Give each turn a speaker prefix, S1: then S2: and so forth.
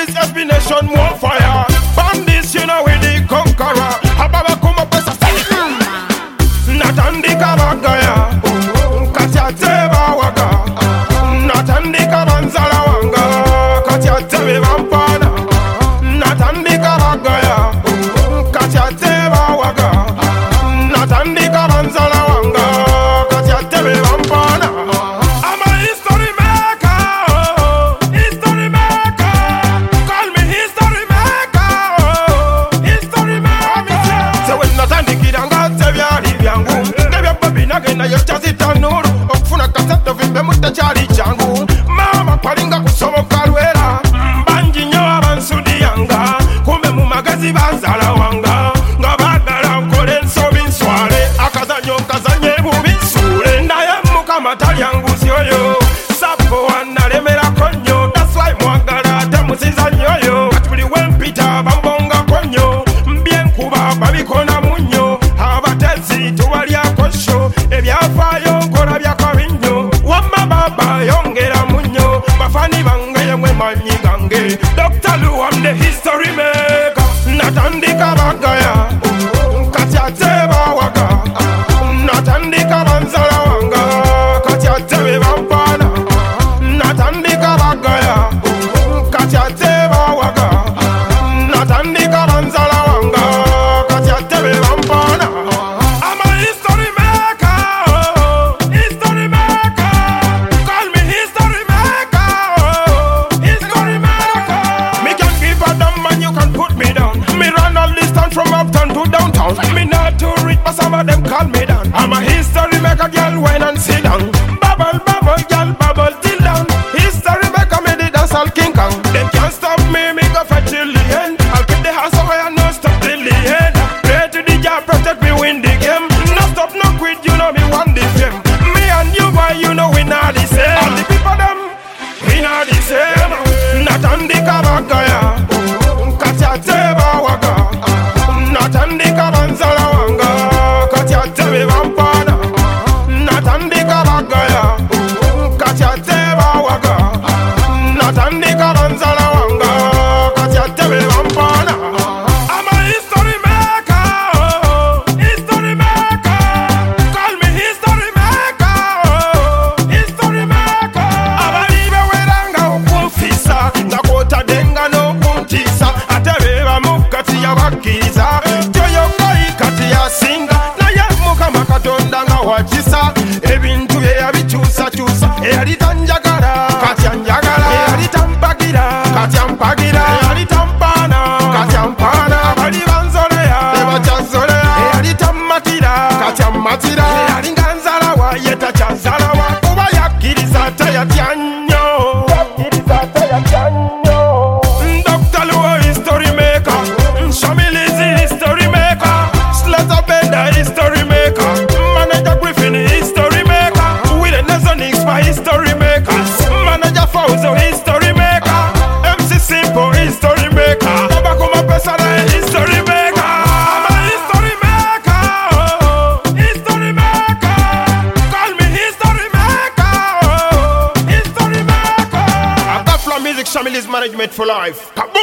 S1: this SB Nation more fire. Bandits, you know we the conqueror. Ababa kuma pesa natandika bagaya katya teba waga natandika banzala wanga katya tebe bampana natandika bagaya katya teba waga natandika banzala wanga katya tebe bampana. I'm a history maker, history maker. Call me history maker, history maker. So when natandikira ngatebyali byangu nebya babi nagenda yokyazita nuru okufuna kasete vimbe mutakyali kyangu mama kwalinga kusoboka lwera bangi nnyo abansudiyanga kumbe mu magazi banzala wanga nga baagala nkole ensobi nswale akazanyo nkazanye bubi nsuule naye mukama talyanguzi oyo sapo wanalemerako nnyo taswai mwagala ate muziza nnyoyo kati buli wempita bambongako nnyo mbyenkuba babikona munnyo abatezi tubalyako sho ebyafaayo nkola byakabi nnyo wamma baba yongera munnyo bafani bange yemwe manyi gange Dr. Lou, I'm the history maker. Natandika bagaya katya teba waga natandika banzala wanga katya tebe bampana natandika bagaya katya teba waga natandika banzala wanga katya tebe bampana. I'm a history maker, history maker. Call me history maker, history maker. Me can give a damn man, you can put me down. Me run all distance from uptown to downtown. Me not too rich, but some of them call me down. I'm a history maker, girl, wine and sit down. Bubble, bubble, girl, bubble till down. History maker, me the dance all King Kong. Them can't stop me, me go fetch till the end. I'll keep the house away and no stop till the end. Pray to the job, protect me, win the game. No stop, no quit, you know me want the fame. Me and you, boy, you know we not the same. All the people them, we not the same. Natandika bagaya katya teba waga natandika banzala wanga katya tebe bampana natandika bagaya katya teba waga natandika banzala wanga katya tebe bampana. I'm a history maker, history maker. Call me history maker, history maker. Abalibe weranga okunfisa ngakota denga n'okuntisa ate beba mukati yabakkiriza kyoyokoyi kati yasinga naye mukama katonda nga wakisa ebintu bye yabikyusakyusa eyali tanjagala kati anjagala eyali tampagira kati ampagira eyali tampaana kati ampaana abali banzoleya tebakyazoleya eyali tammatira kati ammatira eyali nga nzalawa ye takyazalawa kuba yakkiriza teyatya nnyo. Dr. Lou, history maker. Shamilizi, history maker. Slaughter Bender, history maker. Manager Griffin, history maker. With the Nezonix, my history makers. Manager Fauzo, history maker. MC Simple, history maker. Tabakuma Pesada, history maker. I'm a history maker, history maker. Call me history maker, history maker. I've got Flow Music, Shamilizi management for life.